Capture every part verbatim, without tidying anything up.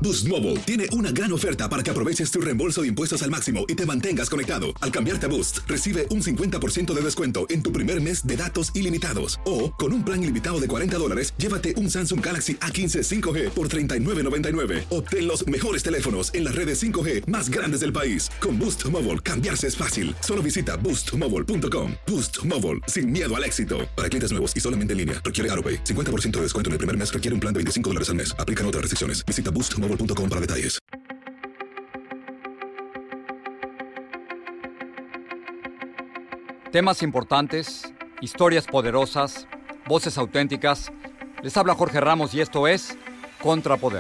Boost Mobile tiene una gran oferta para que aproveches tu reembolso de impuestos al máximo y te mantengas conectado. Al cambiarte a Boost, recibe un cincuenta por ciento de descuento en tu primer mes de datos ilimitados. O, con un plan ilimitado de cuarenta dólares, llévate un Samsung Galaxy A quince cinco G por treinta y nueve noventa y nueve. Obtén los mejores teléfonos en las redes cinco G más grandes del país. Con Boost Mobile, cambiarse es fácil. Solo visita boost mobile punto com. Boost Mobile, sin miedo al éxito. Para clientes nuevos y solamente en línea, requiere AutoPay. cincuenta por ciento de descuento en el primer mes requiere un plan de veinticinco dólares al mes. Aplican otras restricciones. Visita boost mobile punto com para detalles. Temas importantes, historias poderosas, voces auténticas. Les habla Jorge Ramos y esto es Contrapoder.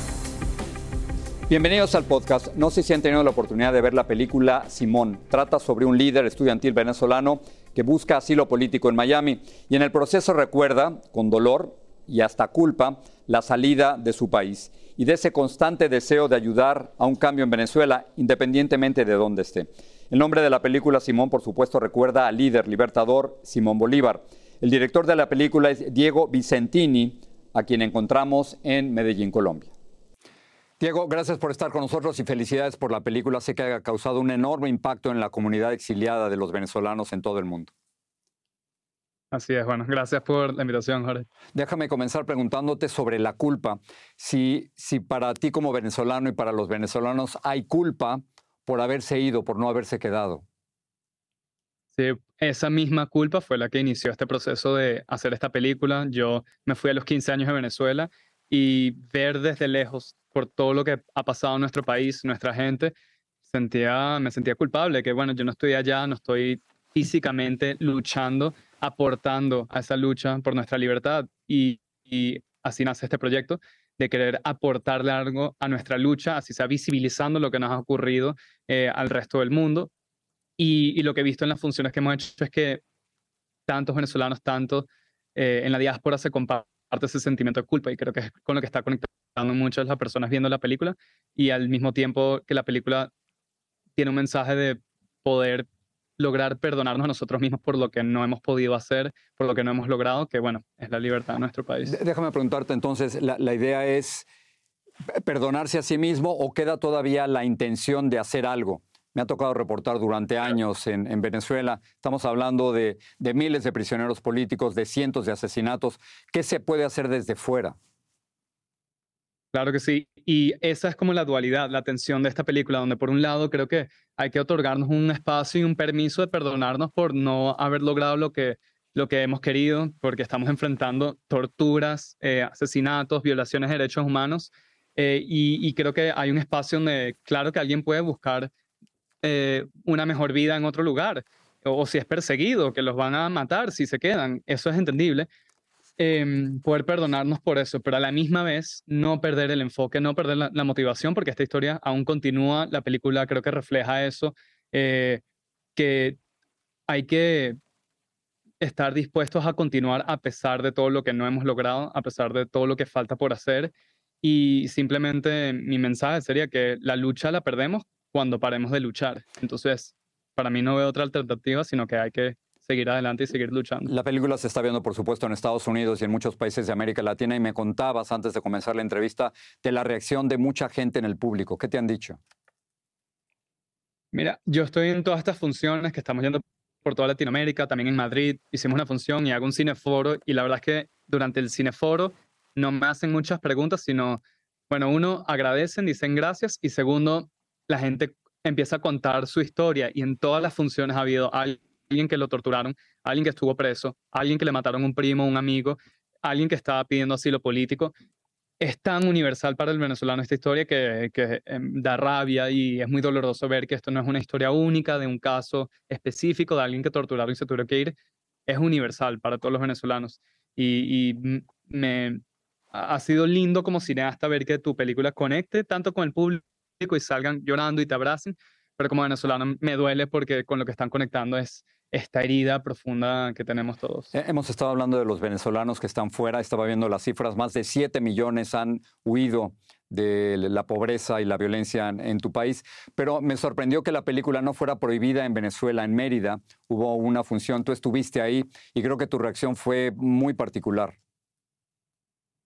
Bienvenidos al podcast. No sé si han tenido la oportunidad de ver la película Simón. Trata sobre un líder estudiantil venezolano que busca asilo político en Miami y en el proceso recuerda, con dolor y hasta culpa, la salida de su país y de ese constante deseo de ayudar a un cambio en Venezuela, independientemente de dónde esté. El nombre de la película Simón, por supuesto, recuerda al líder libertador Simón Bolívar. El director de la película es Diego Vicentini, a quien encontramos en Medellín, Colombia. Diego, gracias por estar con nosotros y felicidades por la película. Sé que ha causado un enorme impacto en la comunidad exiliada de los venezolanos en todo el mundo. Así es, bueno, gracias por la invitación, Jorge. Déjame comenzar preguntándote sobre la culpa. Si, si para ti como venezolano y para los venezolanos hay culpa por haberse ido, por no haberse quedado. Sí, esa misma culpa fue la que inició este proceso de hacer esta película. Yo me fui a los quince años de Venezuela y ver desde lejos por todo lo que ha pasado en nuestro país, nuestra gente, sentía, me sentía culpable, que bueno, yo no estoy allá, no estoy físicamente luchando, aportando a esa lucha por nuestra libertad. Y, y así nace este proyecto de querer aportarle algo a nuestra lucha, así sea visibilizando lo que nos ha ocurrido eh, al resto del mundo. Y, y lo que he visto en las funciones que hemos hecho es que tantos venezolanos, tanto eh, en la diáspora se comparte ese sentimiento de culpa y creo que es con lo que está conectando muchas las personas viendo la película y al mismo tiempo que la película tiene un mensaje de poder lograr perdonarnos a nosotros mismos por lo que no hemos podido hacer, por lo que no hemos logrado, que bueno, es la libertad de nuestro país. Déjame preguntarte entonces, la, la idea es perdonarse a sí mismo o queda todavía la intención de hacer algo. Me ha tocado reportar durante años en, en Venezuela. Estamos hablando de, de miles de prisioneros políticos, de cientos de asesinatos. ¿Qué se puede hacer desde fuera? Claro que sí. Y esa es como la dualidad, la tensión de esta película, donde por un lado creo que hay que otorgarnos un espacio y un permiso de perdonarnos por no haber logrado lo que, lo que hemos querido, porque estamos enfrentando torturas, eh, asesinatos, violaciones de derechos humanos. Eh, y, y creo que hay un espacio donde, claro que alguien puede buscar Eh, una mejor vida en otro lugar, o, o si es perseguido, que los van a matar si se quedan, eso es entendible, eh, poder perdonarnos por eso, pero a la misma vez no perder el enfoque, no perder la, la motivación, porque esta historia aún continúa, la película creo que refleja eso, eh, que hay que estar dispuestos a continuar a pesar de todo lo que no hemos logrado, a pesar de todo lo que falta por hacer, y simplemente mi mensaje sería que la lucha la perdemos cuando paremos de luchar. Entonces, para mí no veo otra alternativa, sino que hay que seguir adelante y seguir luchando. La película se está viendo, por supuesto, en Estados Unidos y en muchos países de América Latina y me contabas antes de comenzar la entrevista de la reacción de mucha gente en el público. ¿Qué te han dicho? Mira, yo estoy en todas estas funciones que estamos yendo por toda Latinoamérica, también en Madrid. Hicimos una función y hago un cineforo y la verdad es que durante el cineforo no me hacen muchas preguntas, sino, bueno, uno, agradecen, dicen gracias y segundo, la gente empieza a contar su historia y en todas las funciones ha habido alguien que lo torturaron, alguien que estuvo preso, alguien que le mataron a un primo, un amigo, alguien que estaba pidiendo asilo político. Es tan universal para el venezolano esta historia que, que eh, da rabia y es muy doloroso ver que esto no es una historia única de un caso específico de alguien que torturaron y se tuvo que ir. Es universal para todos los venezolanos. Y, y me ha sido lindo como cineasta ver que tu película conecte tanto con el público y salgan llorando y te abracen, pero como venezolano me duele porque con lo que están conectando es esta herida profunda que tenemos todos. Hemos estado hablando de los venezolanos que están fuera, estaba viendo las cifras, más de siete millones han huido de la pobreza y la violencia en, en tu país, pero me sorprendió que la película no fuera prohibida en Venezuela, en Mérida. Hubo una función, tú estuviste ahí y creo que tu reacción fue muy particular.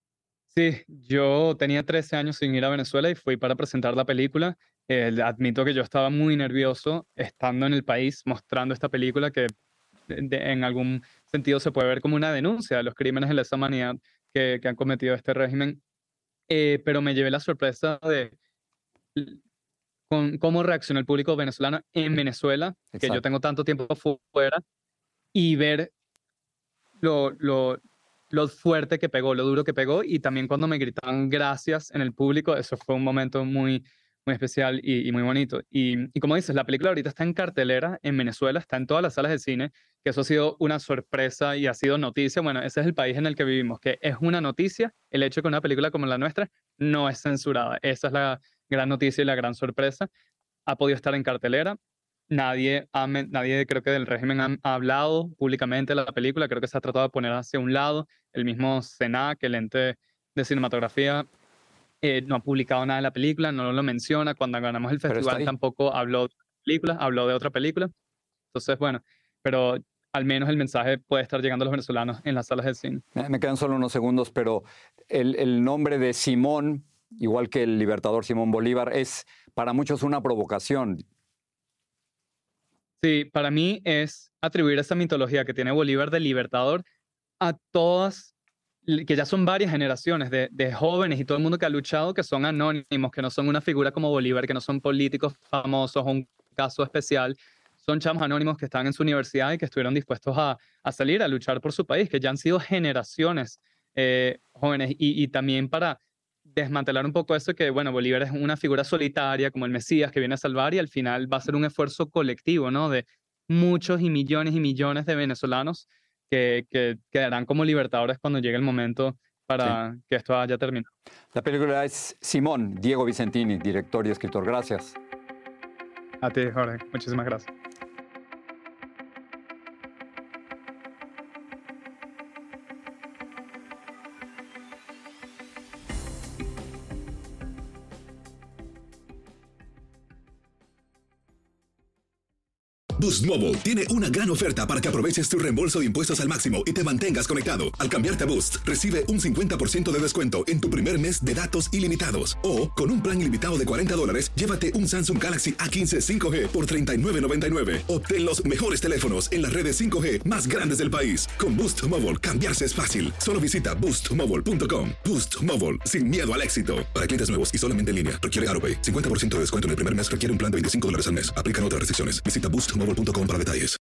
Sí, yo tenía trece años sin ir a Venezuela y fui para presentar la película. Eh, admito que yo estaba muy nervioso estando en el país mostrando esta película que de- de- en algún sentido se puede ver como una denuncia de los crímenes de lesa humanidad que, que han cometido este régimen. Eh, pero me llevé la sorpresa de l- con cómo reaccionó el público venezolano en Venezuela, que yo Exacto. tengo tanto tiempo fuera, y ver lo, lo, lo fuerte que pegó, lo duro que pegó, y también cuando me gritaban gracias en el público, eso fue un momento muy, muy especial y, y muy bonito. Y, y como dices, la película ahorita está en cartelera en Venezuela, está en todas las salas de cine, que eso ha sido una sorpresa y ha sido noticia. Bueno, ese es el país en el que vivimos, que es una noticia el hecho de que una película como la nuestra no es censurada. Esa es la gran noticia y la gran sorpresa. Ha podido estar en cartelera. Nadie, ha men- nadie creo que del régimen ha, ha hablado públicamente de la película, creo que se ha tratado de poner hacia un lado. El mismo SENAC, el ente de cinematografía, eh, no ha publicado nada de la película, no lo menciona. Cuando ganamos el Pero está festival ahí. tampoco habló de la película, habló de otra película. Entonces, bueno, pero al menos el mensaje puede estar llegando a los venezolanos en las salas de cine. Me, me quedan solo unos segundos, pero el, el nombre de Simón, igual que el libertador Simón Bolívar, es para muchos una provocación. Sí, para mí es atribuir esa mitología que tiene Bolívar de libertador a todas, l- que ya son varias generaciones de, de jóvenes y todo el mundo que ha luchado, que son anónimos, que no son una figura como Bolívar, que no son políticos famosos o un caso especial. Son chamos anónimos que están en su universidad y que estuvieron dispuestos a, a salir a luchar por su país, que ya han sido generaciones eh, jóvenes. Y, y también para desmantelar un poco eso que, bueno, Bolívar es una figura solitaria como el Mesías que viene a salvar y al final va a ser un esfuerzo colectivo, ¿no? De muchos y millones y millones de venezolanos que, que quedarán como libertadores cuando llegue el momento Sí. para que esto haya terminado. La película es Simón, Diego Vicentini, director y escritor. Gracias. A ti, Jorge. Muchísimas gracias. Boost Mobile tiene una gran oferta para que aproveches tu reembolso de impuestos al máximo y te mantengas conectado. Al cambiarte a Boost, recibe un cincuenta por ciento de descuento en tu primer mes de datos ilimitados. O, con un plan ilimitado de cuarenta dólares, llévate un Samsung Galaxy A quince cinco G por treinta y nueve noventa y nueve. Obtén los mejores teléfonos en las redes cinco G más grandes del país. Con Boost Mobile, cambiarse es fácil. Solo visita boost mobile punto com. Boost Mobile, sin miedo al éxito. Para clientes nuevos y solamente en línea, requiere AutoPay. cincuenta por ciento de descuento en el primer mes requiere un plan de veinticinco dólares al mes. Aplican otras restricciones. Visita boost mobile punto com para detalles.